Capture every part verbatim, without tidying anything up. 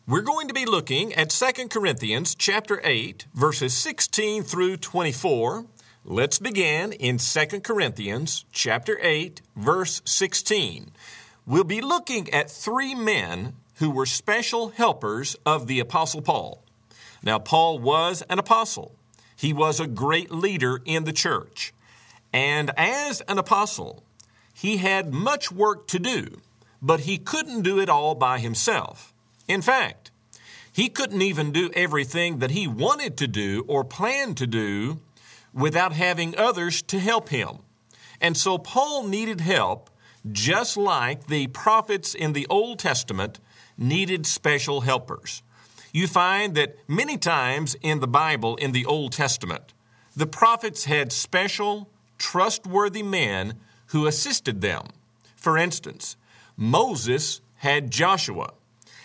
We're going to be looking at Second Corinthians chapter eight, verses sixteen through twenty-four. Let's begin in Second Corinthians chapter eight, verse sixteen. We'll be looking at three men who were special helpers of the Apostle Paul. Now, Paul was an apostle. He was a great leader in the church. And as an apostle, he had much work to do, but he couldn't do it all by himself. In fact, he couldn't even do everything that he wanted to do or planned to do without having others to help him. And so Paul needed help, just like the prophets in the Old Testament needed special helpers. You find that many times in the Bible, in the Old Testament, the prophets had special, trustworthy men who assisted them. For instance, Moses had Joshua.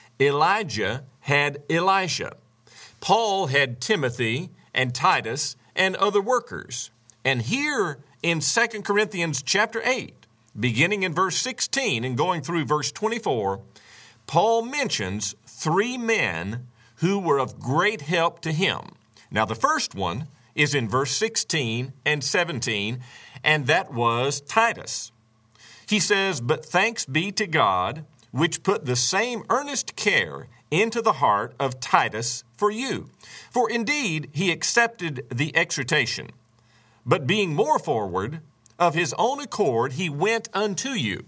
Elijah had Elisha. Paul had Timothy and Titus and other workers. And here in Second Corinthians chapter eight, beginning in verse sixteen and going through verse twenty-four, Paul mentions three men who were of great help to him. Now, the first one is in verse sixteen and seventeen, and that was Titus. He says, "But thanks be to God, which put the same earnest care into the heart of Titus for you. For indeed he accepted the exhortation, but being more forward, of his own accord he went unto you."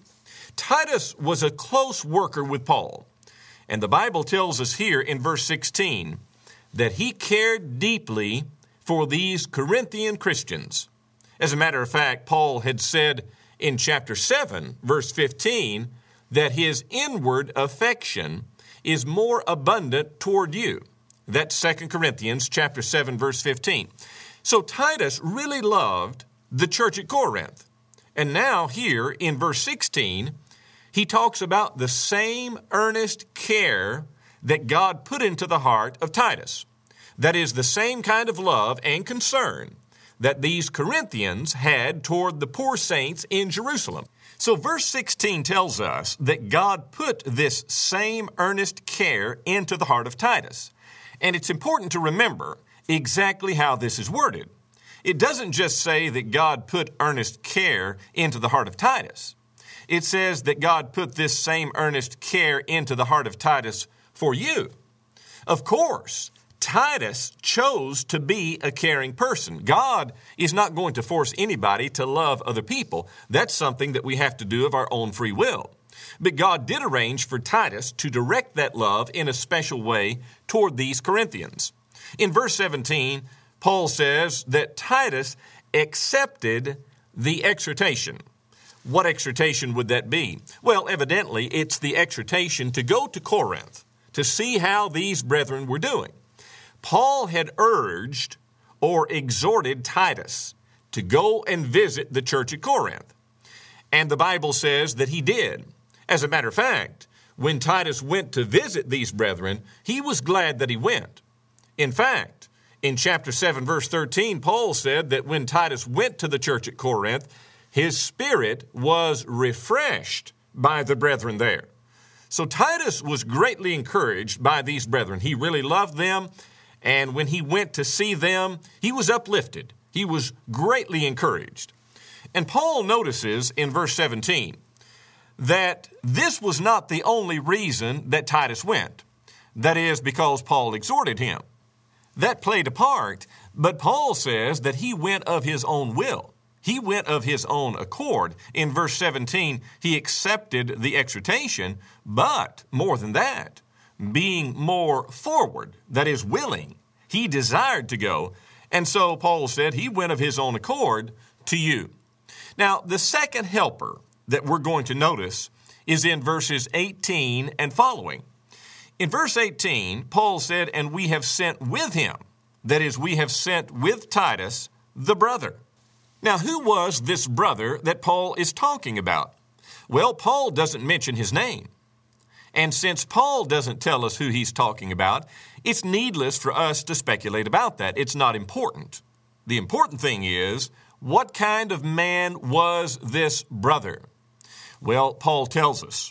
Titus was a close worker with Paul, and the Bible tells us here in verse sixteen that he cared deeply for these Corinthian Christians. As a matter of fact, Paul had said in chapter seven, verse fifteen, that his inward affection is more abundant toward you. That's Second Corinthians chapter seven, verse fifteen. So Titus really loved the church at Corinth. And now here in verse sixteen, he talks about the same earnest care that God put into the heart of Titus. That is the same kind of love and concern that these Corinthians had toward the poor saints in Jerusalem. So verse sixteen tells us that God put this same earnest care into the heart of Titus. And it's important to remember exactly how this is worded. It doesn't just say that God put earnest care into the heart of Titus. It says that God put this same earnest care into the heart of Titus for you. Of course, Titus chose to be a caring person. God is not going to force anybody to love other people. That's something that we have to do of our own free will. But God did arrange for Titus to direct that love in a special way toward these Corinthians. In verse seventeen, Paul says that Titus accepted the exhortation. What exhortation would that be? Well, evidently, it's the exhortation to go to Corinth to see how these brethren were doing. Paul had urged or exhorted Titus to go and visit the church at Corinth. And the Bible says that he did. As a matter of fact, when Titus went to visit these brethren, he was glad that he went. In fact, in chapter seven, verse thirteen, Paul said that when Titus went to the church at Corinth, his spirit was refreshed by the brethren there. So Titus was greatly encouraged by these brethren. He really loved them. And when he went to see them, he was uplifted. He was greatly encouraged. And Paul notices in verse seventeen that this was not the only reason that Titus went. That is, because Paul exhorted him. That played a part, but Paul says that he went of his own will. He went of his own accord. In verse seventeen, he accepted the exhortation, but more than that, being more forward, that is willing. He desired to go. And so Paul said he went of his own accord to you. Now, the second helper that we're going to notice is in verses eighteen and following. In verse eighteen, Paul said, "And we have sent with him," that is, we have sent with Titus, the brother. Now, who was this brother that Paul is talking about? Well, Paul doesn't mention his name. And since Paul doesn't tell us who he's talking about, it's needless for us to speculate about that. It's not important. The important thing is, what kind of man was this brother? Well, Paul tells us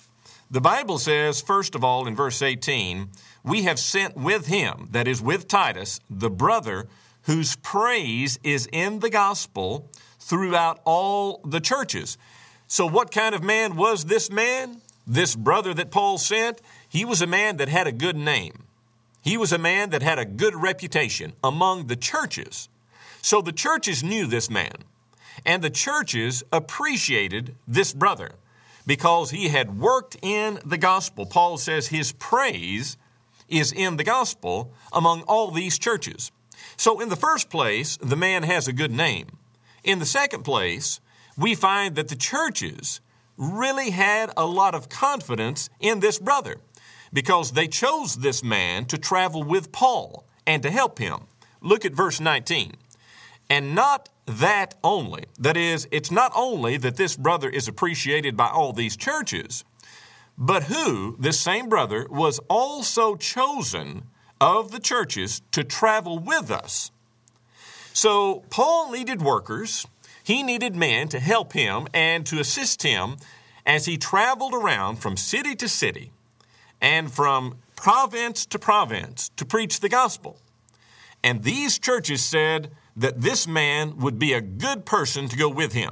The Bible says, first of all, in verse eighteen, we have sent with him, that is with Titus, the brother whose praise is in the gospel throughout all the churches. So what kind of man was this man? This brother that Paul sent, he was a man that had a good name. He was a man that had a good reputation among the churches. So the churches knew this man, and the churches appreciated this brother because he had worked in the gospel. Paul says his praise is in the gospel among all these churches. So in the first place, the man has a good name. In the second place, we find that the churches really had a lot of confidence in this brother because they chose this man to travel with Paul and to help him. Look at verse nineteen. And not that only. That is, it's not only that this brother is appreciated by all these churches, but who, this same brother, was also chosen of the churches to travel with us. So Paul needed workers. He needed men to help him and to assist him as he traveled around from city to city and from province to province to preach the gospel. And these churches said that this man would be a good person to go with him.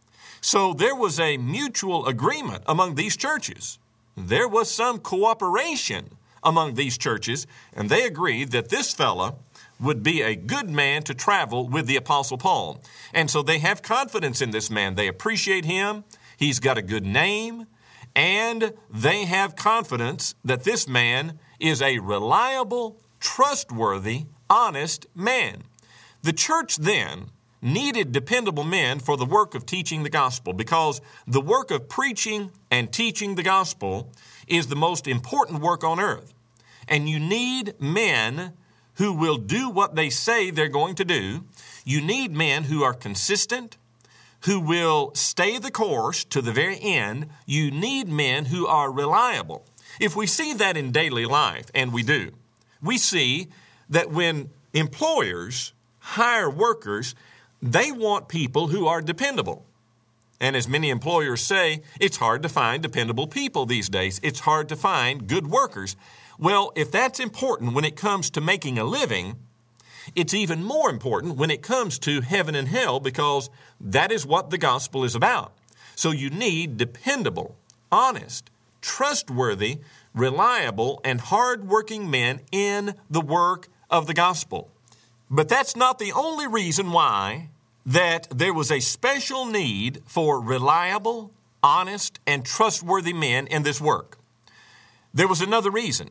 So there was a mutual agreement among these churches. There was some cooperation among these churches, and they agreed that this fellow would be a good man to travel with the Apostle Paul. And so they have confidence in this man. They appreciate him. He's got a good name. And they have confidence that this man is a reliable, trustworthy, honest man. The church then needed dependable men for the work of teaching the gospel because the work of preaching and teaching the gospel is the most important work on earth. And you need men who will do what they say they're going to do. You need men who are consistent, who will stay the course to the very end. You need men who are reliable. If we see that in daily life, and we do, we see that when employers hire workers, they want people who are dependable. And as many employers say, it's hard to find dependable people these days. It's hard to find good workers. Well, if that's important when it comes to making a living, it's even more important when it comes to heaven and hell because that is what the gospel is about. So you need dependable, honest, trustworthy, reliable, and hard-working men in the work of the gospel. But that's not the only reason why that there was a special need for reliable, honest, and trustworthy men in this work. There was another reason.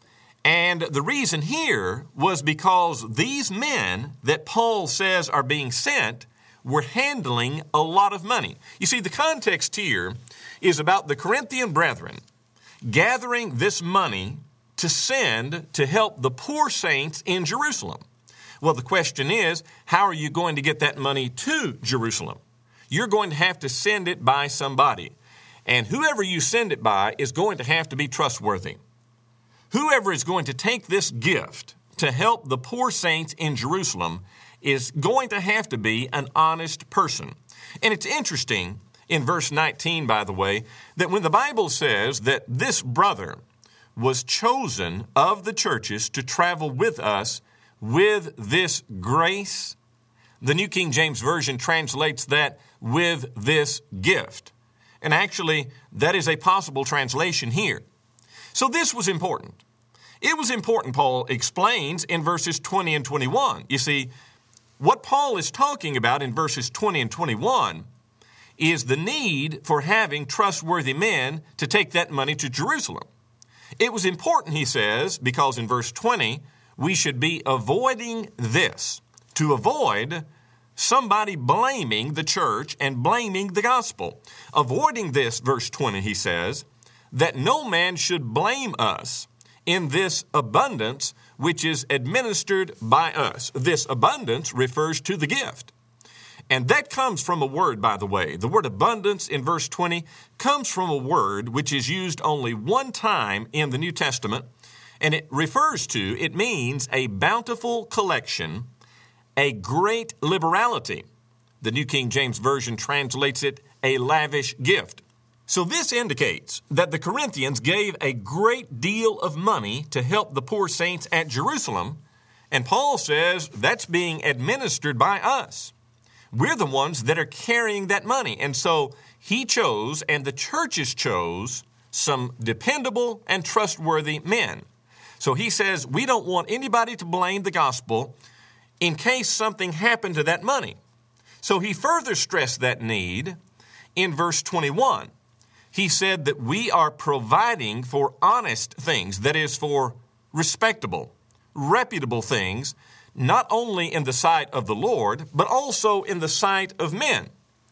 And the reason here was because these men that Paul says are being sent were handling a lot of money. You see, the context here is about the Corinthian brethren gathering this money to send to help the poor saints in Jerusalem. Well, the question is, how are you going to get that money to Jerusalem? You're going to have to send it by somebody. And whoever you send it by is going to have to be trustworthy. Whoever is going to take this gift to help the poor saints in Jerusalem is going to have to be an honest person. And it's interesting in verse nineteen, by the way, that when the Bible says that this brother was chosen of the churches to travel with us with this grace, the New King James Version translates that with this gift. And actually, that is a possible translation here. So this was important. It was important, Paul explains in verses twenty and twenty-one. You see, what Paul is talking about in verses twenty and twenty-one is the need for having trustworthy men to take that money to Jerusalem. It was important, he says, because in verse twenty, we should be avoiding this, to avoid somebody blaming the church and blaming the gospel. Avoiding this, verse twenty, he says, that no man should blame us in this abundance which is administered by us. This abundance refers to the gift. And that comes from a word, by the way. The word abundance in verse twenty comes from a word which is used only one time in the New Testament. And it refers to, it means a bountiful collection, a great liberality. The New King James Version translates it a lavish gift. So this indicates that the Corinthians gave a great deal of money to help the poor saints at Jerusalem, and Paul says that's being administered by us. We're the ones that are carrying that money, and so he chose, and the churches chose, some dependable and trustworthy men. So he says we don't want anybody to blame the gospel in case something happened to that money. So he further stressed that need in verse twenty-one. He said that we are providing for honest things, that is, for respectable, reputable things, not only in the sight of the Lord, but also in the sight of men.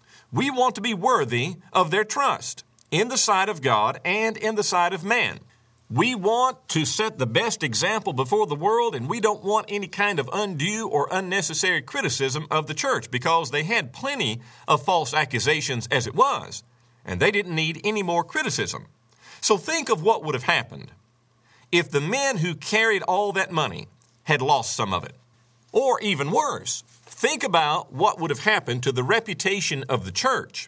We want to be worthy of their trust in the sight of God and in the sight of man. We want to set the best example before the world, and we don't want any kind of undue or unnecessary criticism of the church because they had plenty of false accusations as it was, and they didn't need any more criticism. So think of what would have happened if the men who carried all that money had lost some of it. Or even worse, think about what would have happened to the reputation of the church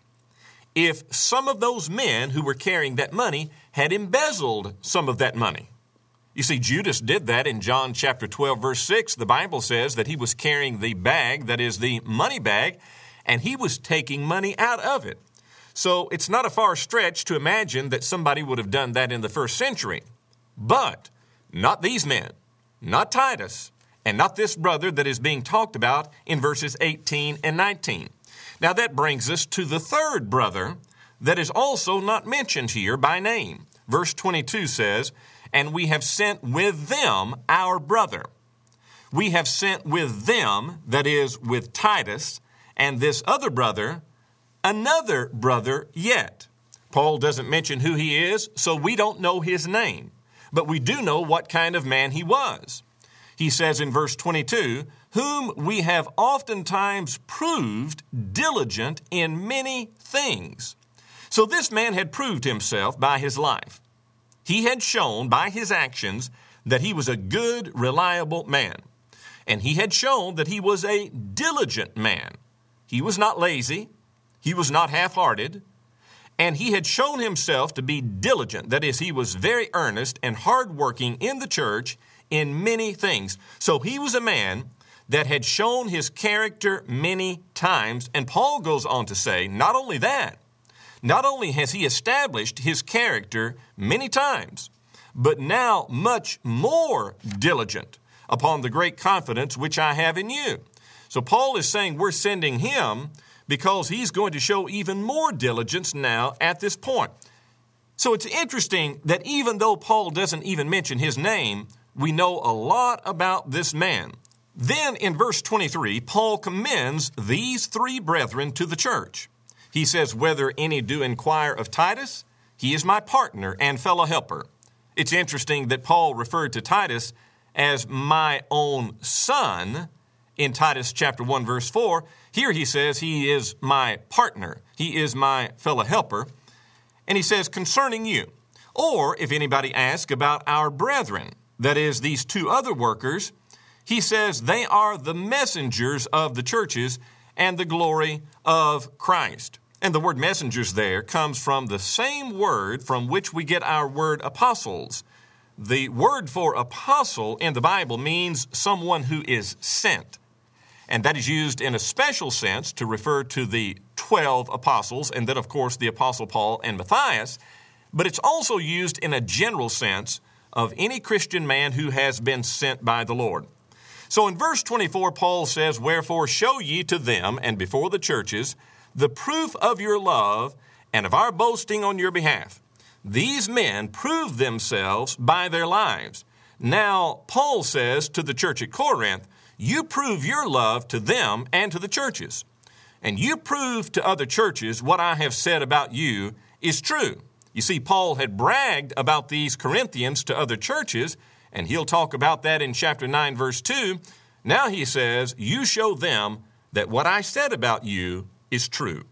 if some of those men who were carrying that money had embezzled some of that money. You see, Judas did that in John chapter twelve, verse six. The Bible says that he was carrying the bag, that is the money bag, and he was taking money out of it. So it's not a far stretch to imagine that somebody would have done that in the first century. But not these men, not Titus, and not this brother that is being talked about in verses eighteen and nineteen. Now that brings us to the third brother that is also not mentioned here by name. Verse twenty-two says, and we have sent with them our brother. We have sent with them, that is, with Titus, and this other brother, another brother yet. Paul doesn't mention who he is, so we don't know his name. But we do know what kind of man he was. He says in verse twenty-two, whom we have oftentimes proved diligent in many things. So this man had proved himself by his life. He had shown by his actions that he was a good, reliable man. And he had shown that he was a diligent man. He was not lazy. He was not half-hearted. And he had shown himself to be diligent. That is, he was very earnest and hardworking in the church in many things. So he was a man that had shown his character many times. And Paul goes on to say, not only that, not only has he established his character many times, but now much more diligent upon the great confidence which I have in you. So Paul is saying we're sending him because he's going to show even more diligence now at this point. So it's interesting that even though Paul doesn't even mention his name, we know a lot about this man. Then in verse twenty-three, Paul commends these three brethren to the church. He says, whether any do inquire of Titus, he is my partner and fellow helper. It's interesting that Paul referred to Titus as my own son in Titus chapter one, verse four. Here he says he is my partner. He is my fellow helper. And he says, concerning you, or if anybody asks about our brethren, that is, these two other workers, he says they are the messengers of the churches and the glory of Christ. And the word messengers there comes from the same word from which we get our word apostles. The word for apostle in the Bible means someone who is sent. And that is used in a special sense to refer to the twelve apostles, and then, of course, the apostle Paul and Matthias. But it's also used in a general sense of any Christian man who has been sent by the Lord. So in verse twenty-four, Paul says, wherefore show ye to them and before the churches the proof of your love and of our boasting on your behalf. These men prove themselves by their lives. Now, Paul says to the church at Corinth, you prove your love to them and to the churches. And you prove to other churches what I have said about you is true. You see, Paul had bragged about these Corinthians to other churches, and he'll talk about that in chapter nine, verse two. Now he says, you show them that what I said about you is true.